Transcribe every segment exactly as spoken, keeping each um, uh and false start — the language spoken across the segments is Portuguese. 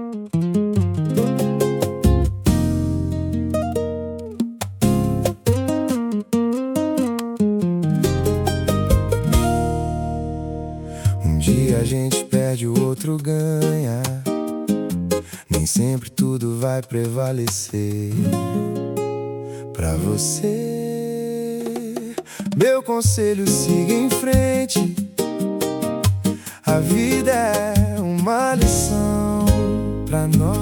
Um dia a gente perde, o outro ganha. Nem sempre tudo vai prevalecer. Pra você, meu conselho, siga em frente. A vida é uma lição pra nós.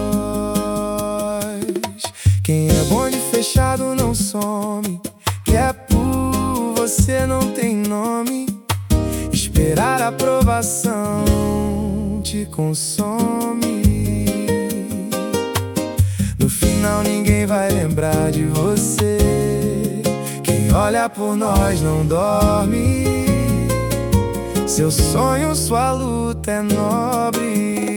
Quem é bonde fechado não some. Que é por você não tem nome. Esperar a aprovação te consome. No final ninguém vai lembrar de você. Quem olha por nós não dorme. Seu sonho, sua luta é nobre.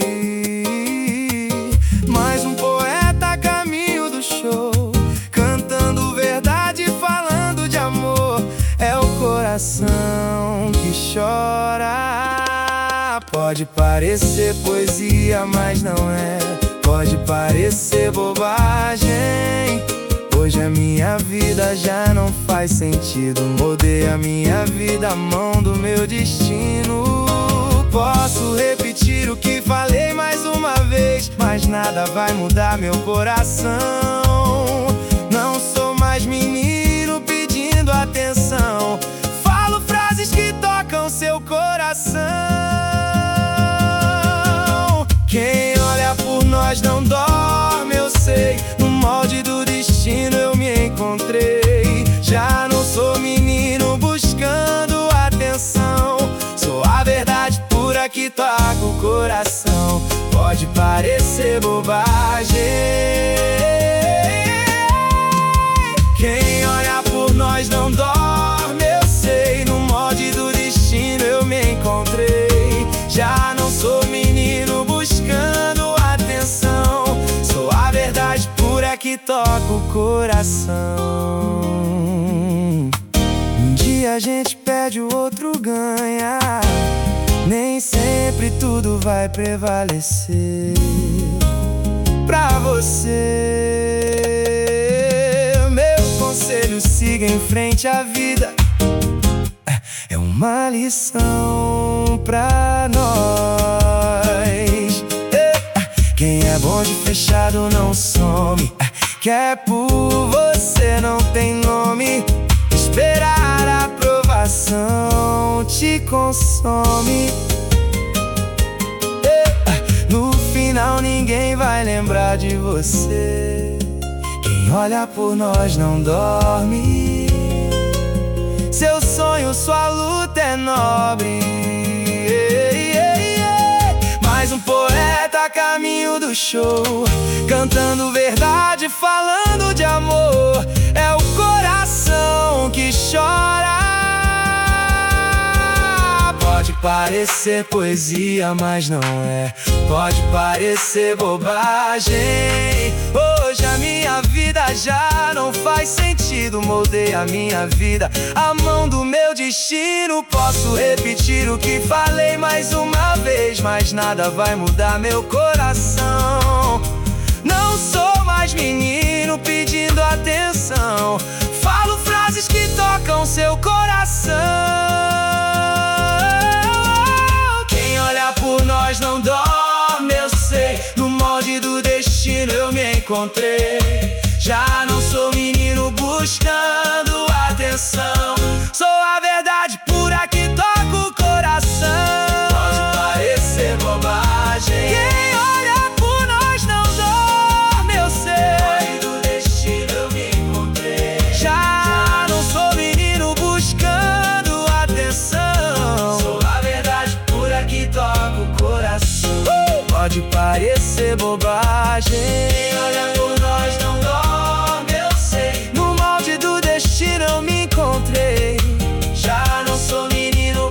Mais um poeta a caminho do show, cantando verdade, falando de amor. É o coração que chora. Pode parecer poesia, mas não é. Pode parecer bobagem. Hoje a minha vida já não faz sentido. Mudei a minha vida, a mão do meu destino. Posso repetir o que falei mais uma vez, mas nada vai mudar meu coração. Não sou mais menino pedindo atenção. Falo frases que tocam seu coração. Quem olha por nós não dorme, eu sei. No molde do destino eu me encontrei. Já não sou menino buscando atenção. Sou a verdade pura que toca o coração. Pode parecer bobagem. Quem olha por nós não dorme, eu sei. No molde do destino eu me encontrei. Já não sou menino buscando atenção. Sou a verdade pura que toca o coração. Um dia a gente perde, o outro ganha. Nem sempre tudo vai prevalecer. Pra você, meu conselho, siga em frente, a vida é uma lição pra nós. Quem é bonde fechado não some. Que é por você não tem nome. Esperar a aprovação te consome. No final ninguém vai lembrar de você. Quem olha por nós não dorme. Seu sonho, sua luta é nobre. Mais um poeta a caminho do show, cantando verdade, falando de amor. É o coração que chora. Pode parecer poesia, mas não é. Pode parecer bobagem. Hoje a minha vida já não faz sentido. Moldei a minha vida, a mão do meu destino. Posso repetir o que falei mais uma vez, mas nada vai mudar meu coração. Não sou mais menino pedindo atenção. Falo frases que tocam seu coração. Quem olha por nós não dorme, eu sei. No molde do destino eu me encontrei. Já não sou menino buscando atenção. Sou a verdade pura que toca o coração. Pode parecer bobagem. Quem olha por nós não dorme, eu sei. No molde do destino eu me encontrei. Já não sou menino buscando atenção. Sou a verdade pura que toca o coração. uh! Pode parecer bobagem. Quem olha por nós não dorme, eu sei. No molde do destino eu me encontrei. Já não sou menino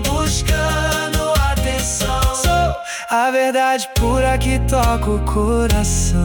buscando atenção. Sou a verdade pura que toca o coração.